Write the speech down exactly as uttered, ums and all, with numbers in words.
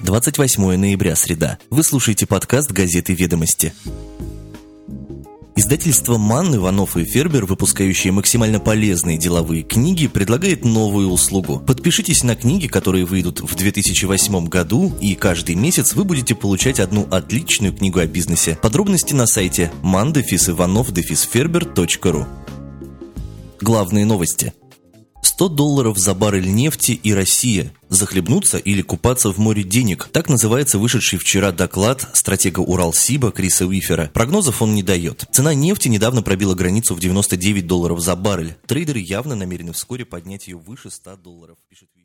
двадцать восьмое ноября, среда. Вы слушаете подкаст газеты «Ведомости». Издательство «Манн», Иванов и Фербер, выпускающие максимально полезные деловые книги, предлагает новую услугу. Подпишитесь на книги, которые выйдут в две тысячи восьмом году, и каждый месяц вы будете получать одну отличную книгу о бизнесе. Подробности на сайте ман иванов фербер точка ру. Главные новости. сто долларов за баррель нефти и Россия. Захлебнуться или купаться в море денег. Так называется вышедший вчера доклад стратега Уралсиба Криса Уифера. Прогнозов он не дает. Цена нефти недавно пробила границу в девяносто девять долларов за баррель. Трейдеры явно намерены вскоре поднять ее выше ста долларов, пишет Уифер.